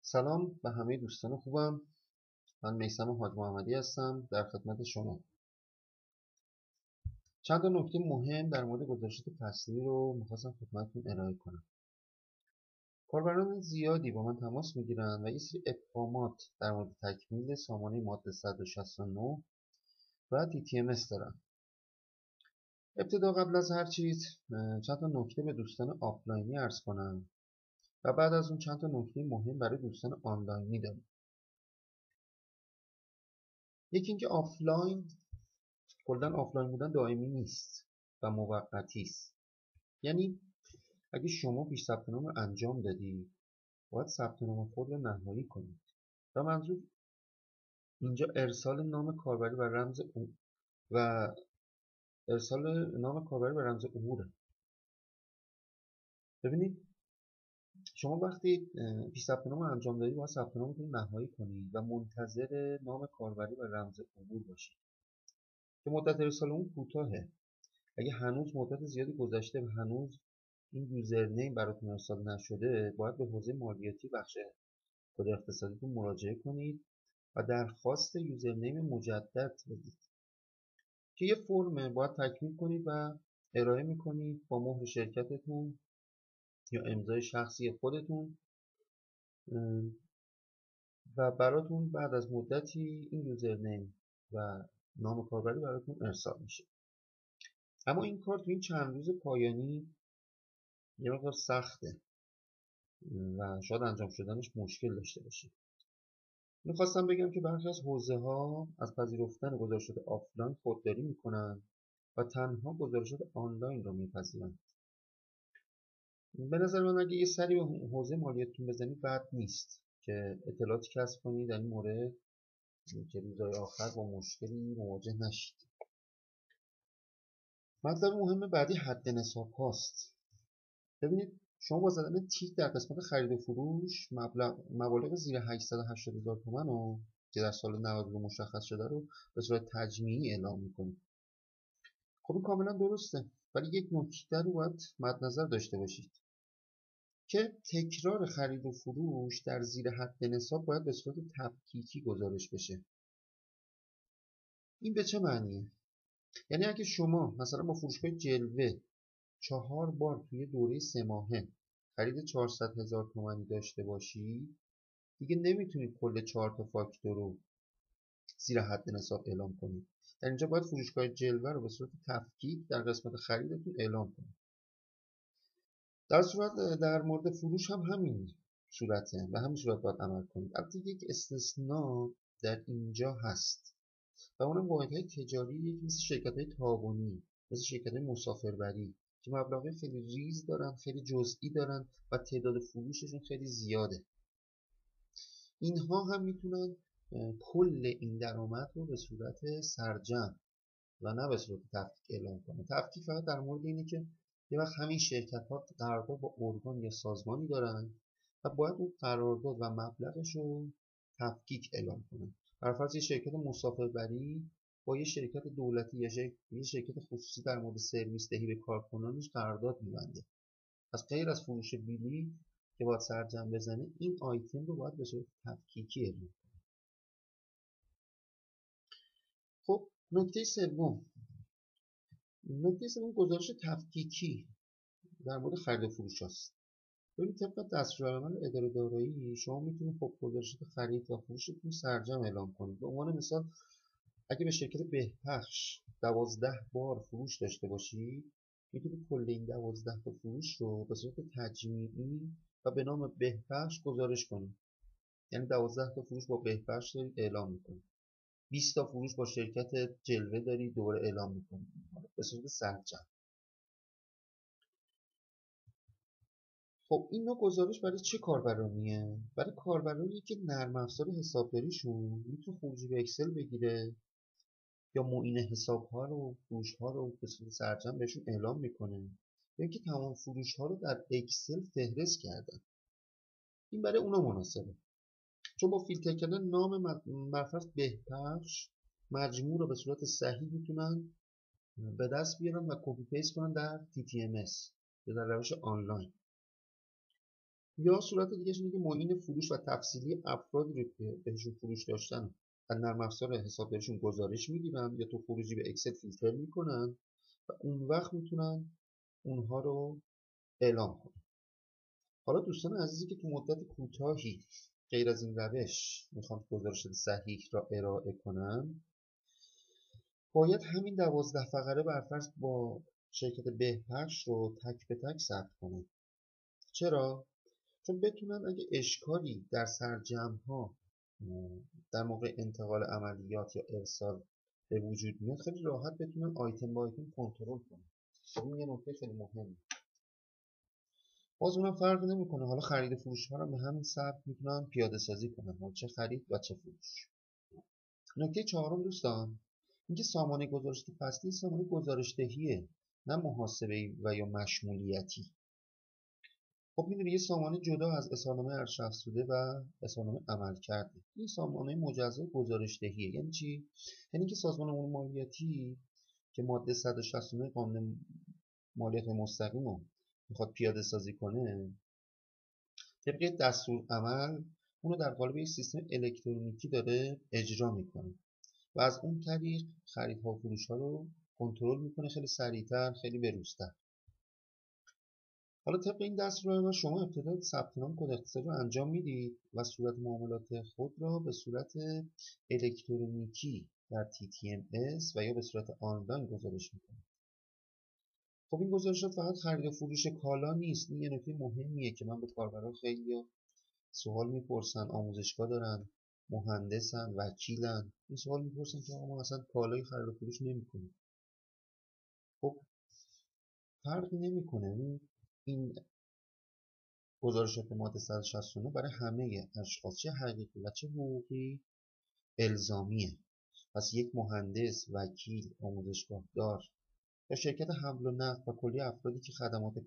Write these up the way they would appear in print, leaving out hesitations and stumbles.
سلام به همه دوستان خوبم. من میثم حاج محمدی هستم در خدمت شما. چند تا نکته مهم در مورد گزارشات فصلی رو می‌خواستم خدمتتون ارائه کنم. کاربران زیادی با من تماس میگیرن و یه سری ابهامات در مورد تکمیل سامانه ماده 169 و TTMS دارن. ابتدا قبل از هر چیز چند تا نکته به دوستان آفلاینی عرض کنم و بعد از اون چند تا نکته مهم برای دوستان آنلاینی دارم. یکی اینکه کلاً آفلاین بودن دائمی نیست و موقتی است. یعنی اگه شما پیش ثبت نام رو انجام دادی باید ثبت نام خود رو نهایی کنید و منظور اینجا ارسال نام کاربری و رمز عبوره. ببینید شما وقتی پیش ثبت نام رو انجام دادید باید ثبت نامتون رو نهایی کنید و منتظر نام کاربری و رمز عبور باشید که مدت ارسال اون کوتاهه. اگه هنوز مدت زیادی گذشته و هنوز این یوزرنیم براتون ارسال نشده باید به حوزه مالیاتی بخش کد اقتصادیتون مراجعه کنید و درخواست یوزرنیم مجدد بدید که یه فرم باید تکمیل کنید و ارائه میکنید با مهر شرکتتون یا امضای شخصی خودتون و براتون بعد از مدتی این یوزرنیم و نام کاربری براتون ارسال میشه. اما این کار تو این چند روز پایانی یه مقدار سخته و شاید انجام شدنش مشکل داشته باشه. میخواستم بگم که برخی از حوزه ها از پذیرفتن گزارشات آفلاین خودداری میکنن و تنها گزارشات آنلاین رو میپذیرند. به نظر من اگه یه سری به حوزه مالیاتتون بزنید بد نیست که اطلاعاتی کسب کنید در این مورد که روزهای آخر با مشکلی مواجه نشید. مطلب مهم بعدی حد نصاب هاست. ببینید شما با زدن تیک در قسمت خرید و فروش مبالغ زیر 880,000 تومان رو که در سال 92 مشخص شده رو به صورت تجمیعی اعلام میکنید. خب این کاملا درسته، ولی یک نکته رو باید مد نظر داشته باشید که تکرار خرید و فروش در زیر حد نصاب باید به صورت تفکیکی گزارش بشه. این به چه معنیه؟ یعنی اگه شما مثلا با فروشگاه جلوه 4 بار توی دوره 3 ماهه خرید 400,000 تومانی داشته باشی دیگه نمیتونید کل 4 تا فاکتور رو زیر حد نصاب اعلام کنید. در اینجا باید فروشگاه جلوه رو به صورت تفکیک در قسمت خریدتون اعلام کنید. در مورد فروش هم همین صورته و همین صورت باید عمل کنید. البته یک استثناء در اینجا هست و اونم واحدهای تجاری مثل شرکت‌های تعاونی، مثل شرکت‌های مسافربری که مبلغ خیلی ریز دارن، خیلی جزئی دارن و تعداد فروششون خیلی زیاده. اینها هم میتونن کل این درآمد رو به صورت سرجم و نه به صورت تفکیک اعلام کنه. تفکیک فقط در مورد اینه که یه وقت همین شرکت‌ها قرارداد با ارگان یا سازمانی دارن و باید اون قرارداد و مبلغش رو تفکیک اعلام کنن. بر فرض یه شرکت مسافربری با یه شرکت دولتی یا یه شرکت خصوصی در مورد سرویس دهی به کارکنانش قرارداد می‌بنده. از غیر از فروش بیلی که باید سرجم بزنه این آیتم رو باید به صورت تفکیکی اعلام کنه. خب نکته سوم گزارش تفکیکی در مورد خرید و فروش هست. ببینید طبق دستورالعمل اداره دارایی شما میتونید خب گزارشات خرید و فروشتون سرجم اعلام کنید. به عنوان مثال اگه به شرکت بهپخش 12 بار فروش داشته باشید میتونید کل این 12 تا فروش رو به صورت تجمیعی و به نام بهپخش گزارش کنید. یعنی 12 تا فروش با بهپخش دارید اعلام میکنید. 20 تا فروش با شرکت جلوه دارید دوباره اعلام میکنید به صورت سرجم. خب این نوع گزارش برای چه کاربرانیه؟ برای کاربرانی که نرم افزار حسابداریشون میتونه خروجی به اکسل بگیره یا معین حساب‌ها رو فروش‌ها رو به صورت سرجم بهشون اعلام میکنه یا اینکه تمام فروش‌ها رو در اکسل فهرست کردن. این برای اونا مناسبه چون با فیلتر کردن نام برفرض بهپخش مجموع رو به صورت صحیح میتونن به دست بیارن و کپی پیست کنن در TTMS یا در روش آنلاین. یا صورت دیگه‌ش اینه که معین فروش و تفصیلی افرادی رو که بهشون فروش داشتن از نرم افزار حسابداریشون گزارش میگیرن یا تو خروجی به اکسل فیلتر میکنن و اون وقت میتونن اونها رو اعلام کنن. حالا دوستان عزیزی که تو مدت کوتاهی غیر از این روش میخوان گزارش صحیح را ارائه کنن، باید همین 12 فقره برفرض با شرکت بهپخش رو تک به تک ثبت کنن. چرا؟ چون بتونن اگه اشکالی در سرجم‌ها در موقع انتقال عملیات یا ارسال به وجود میاد، خیلی راحت بتونن آیتم با آیتم کنترل کنن. خب این یه نکته خیلی مهمه. باز اونم فرق نمیکنه، حالا خرید و فروش ها رو به همین سبک میتونن پیاده سازی کنن، حالا چه خرید و چه فروش. نکته چهارم دوستان، اینکه سامانه گزارش فصلی سامانه گزارش دهیه، نه محاسبه و یا مشمولیتی. خب میدونی یه سامانه جدا از اظهارنامه ارشد افزوده و اظهارنامه عمل کرده. این سامانه مجزا گزارش دهیه. یعنی چی؟ یعنی که سازمان امور مالیاتی که ماده 169 قانون مالیات مستقیم رو میخواد پیاده سازی کنه، طبق دستور عمل اونو در قالب یک سیستم الکترونیکی داره اجرا میکنه و از اون طریق خریدها و فروش‌ها رو کنترل میکنه خیلی سریعتر، خیلی بروزتر. حالا طبق این دستورالعمل شما ابتدا ثبت نام کد اقتصادی رو انجام میدید و صورت معاملات خود را به صورت الکترونیکی در TTMS و یا به صورت آنلاین گزارش میکنید. خب این گزارشات فقط خرید و فروش کالا نیست. این یه نکته مهمیه که من به کاربران خیلی سوال میپرسن، آموزشگاه دارن، مهندسن، وکیلن، این سوال میپرسن که ما اصلا کالای خرید و فروش نمیکنیم. خب فرقی نمیکنه. این گزارشات ماده 169 برای همه اشخاص چه حقیقی و چه حقوقی الزامیه. پس یک مهندس، وکیل، آموزشگاهدار یا شرکت حمل و نقل و کلی افرادی که خدمات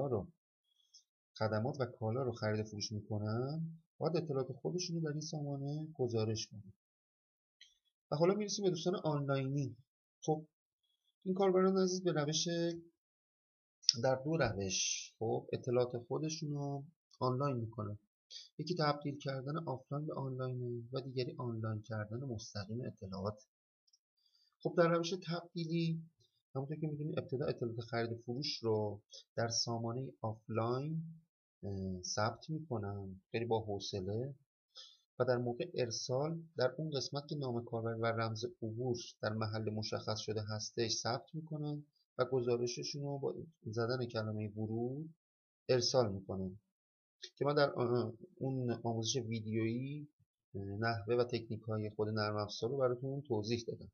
و کالا رو خرید و فروش میکنن باید اطلاعات خودشون رو در این سامانه گزارش کنن. و حالا میرسیم به دوستان آنلاینی. خب این کاربران عزیز به روش در دو روش خب اطلاعات خودشون رو آنلاین میکنن. یکی تبدیل کردن آفلاین به آنلاین و دیگری آنلاین کردن مستقیم اطلاعات. خب در روش تبدیلی همونطور که میدونید ابتدا اطلاعات خرید و فروش رو در سامانه آفلاین ثبت میکنن خیلی با حوصله و در موقع ارسال در اون قسمت که نام کاربر و رمز عبور در محل مشخص شده هستش ثبت میکنن و گزارششون رو با زدن کلمه ورود ارسال میکنن که من در اون آموزش ویدیویی نحوه و تکنیک های خود نرم افزار رو براتون توضیح دادم.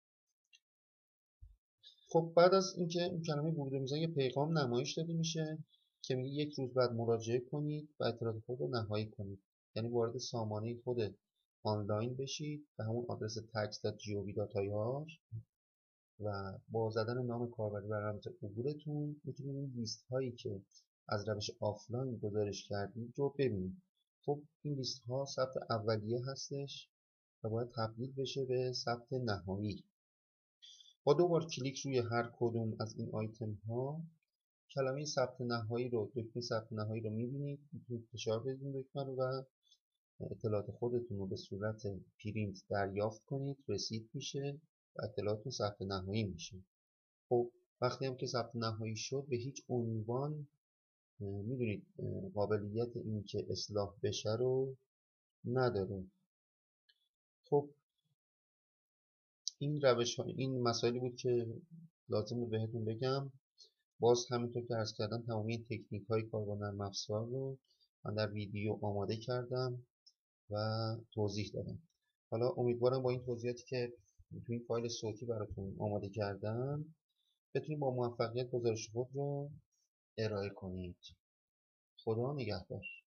خب بعد از اینکه این کلمه ورود رو میزنید یه پیغام نمایش داده میشه که میگه یک روز بعد مراجعه کنید و اطلاعات خود رو نهایی کنید. یعنی وارد سامانه خود آنلاین بشید به همون آدرس tax.gov.ir و با زدن نام کاربری و رمز عبورتون میتونید این لیست هایی که از روش آفلاین گزارش کردید رو ببینید. خب این لیست ها ثبت اولیه هستش و باید تبدیل بشه به ثبت نهایی. با دو بار کلیک روی هر کدوم از این آیتم ها کلمه ثبت نهایی رو، دکمه ثبت نهایی رو میبینید. میتونید فشار بدید دکمه رو و اطلاعات خودتون رو به صورت پرینت دریافت کنید. رسید میشه و اطلاعاتتون ثبت نهایی میشه. خب وقتی هم که ثبت نهایی شد به هیچ عنوان میدونید قابلیت این که اصلاح بشه رو نداره. خب این روش ها، این مسائلی بود که لازم بهتون بگم. باز همینطور که عرض کردم تمامی تکنیک های کار با نرم افزار رو من در ویدیو آماده کردم و توضیح دادم. حالا امیدوارم با این توضیحاتی که تو این فایل صوتی براتون آماده کردم بتونید با موفقیت گزارش خود رو ارائه کنید. خدا نگهدار.